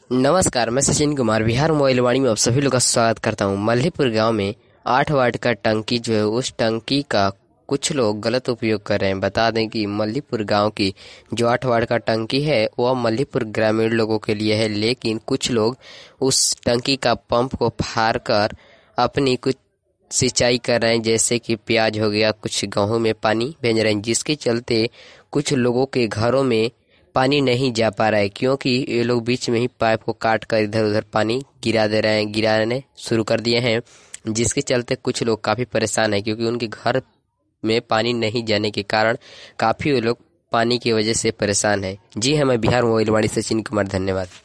नमस्कार, मैं सचिन कुमार बिहार मोबाइल वाणी में आप सभी लोग का स्वागत करता हूं। मल्लीपुर गांव में 8 वाट का टंकी जो है उस टंकी का कुछ लोग गलत उपयोग कर रहे हैं। बता दें कि मल्लीपुर गांव की जो 8 वाट का टंकी है वह मल्लीपुर ग्रामीण लोगों के लिए है, लेकिन कुछ लोग उस टंकी का पंप को फाड़ कर अपनी कुछ सिंचाई कर रहे हैं, जैसे कि प्याज हो गया, कुछ गेहूं में पानी भेज रहे हैं, जिसके चलते कुछ लोगों के घरों में पानी नहीं जा पा रहा है, क्योंकि ये लोग बीच में ही पाइप को काट कर इधर उधर पानी गिराने शुरू कर दिए हैं, जिसके चलते कुछ लोग काफ़ी परेशान हैं, क्योंकि उनके घर में पानी नहीं जाने के कारण काफ़ी लोग पानी की वजह से परेशान हैं। जी हाँ, मैं बिहार मोबाइल वाणी सचिन कुमार, धन्यवाद।